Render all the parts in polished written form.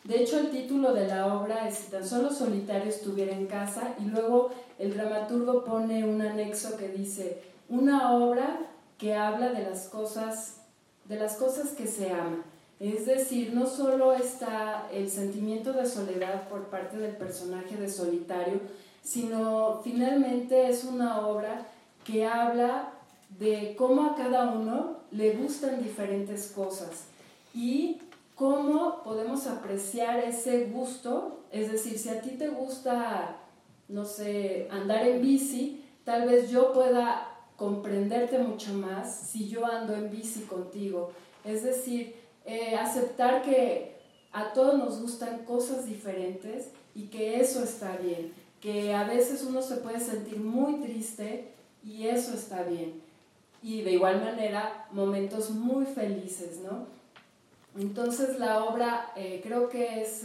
De hecho, el título de la obra es Si tan solo solitario estuviera en casa, y luego el dramaturgo pone un anexo que dice una obra que habla de las cosas que se aman. Es decir, no solo está el sentimiento de soledad por parte del personaje de Solitario, sino finalmente es una obra que habla de cómo a cada uno le gustan diferentes cosas y cómo podemos apreciar ese gusto. Es decir, si a ti te gusta, no sé, andar en bici, tal vez yo pueda comprenderte mucho más si yo ando en bici contigo. Es decir, aceptar que a todos nos gustan cosas diferentes y que eso está bien, que a veces uno se puede sentir muy triste y eso está bien, y de igual manera momentos muy felices, ¿no? Entonces la obra creo que es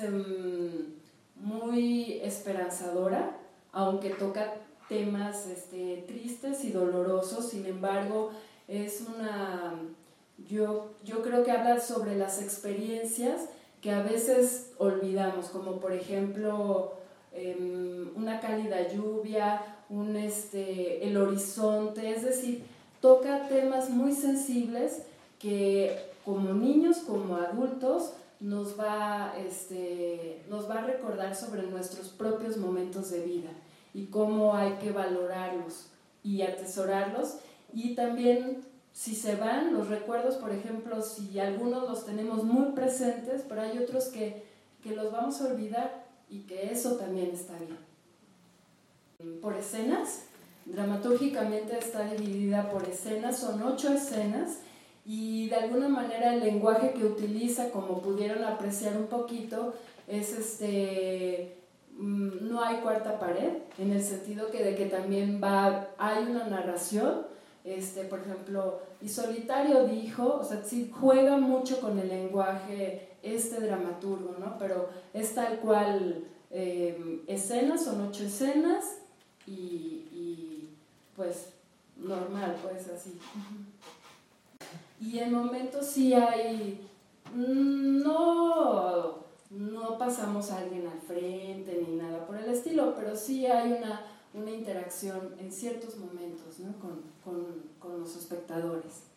muy esperanzadora, aunque toca temas tristes y dolorosos. Sin embargo, es yo creo que habla sobre las experiencias que a veces olvidamos, como por ejemplo una cálida lluvia, el horizonte. Es decir, toca temas muy sensibles que como niños, como adultos, nos va a recordar sobre nuestros propios momentos de vida y cómo hay que valorarlos y atesorarlos. Y también, si se van los recuerdos, por ejemplo, si algunos los tenemos muy presentes, pero hay otros que los vamos a olvidar, y que eso también está bien. Por escenas, dramatúrgicamente está dividida por escenas, son 8 escenas, y de alguna manera el lenguaje que utiliza, como pudieron apreciar un poquito, es no hay cuarta pared, en el sentido de que también hay una narración. Por ejemplo, y Solitario dijo, o sea, sí juega mucho con el lenguaje dramaturgo, ¿no? Pero es tal cual, escenas, son 8 escenas, y pues normal, pues así. Y en momentos sí hay, no pasamos a alguien al frente ni nada por el estilo, pero sí hay una interacción en ciertos momentos, ¿no? con los espectadores.